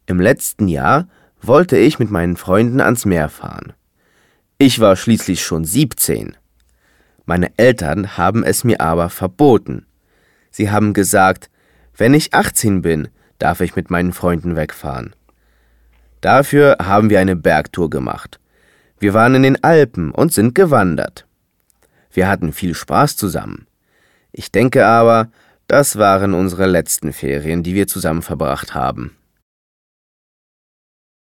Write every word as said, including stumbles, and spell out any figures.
Im letzten Jahr wollte ich mit meinen Freunden ans Meer fahren. Ich war schließlich schon siebzehn. Meine Eltern haben es mir aber verboten. Sie haben gesagt, wenn ich achtzehn bin, darf ich mit meinen Freunden wegfahren. Dafür haben wir eine Bergtour gemacht. Wir waren in den Alpen und sind gewandert. Wir hatten viel Spaß zusammen. Ich denke aber, das waren unsere letzten Ferien, die wir zusammen verbracht haben.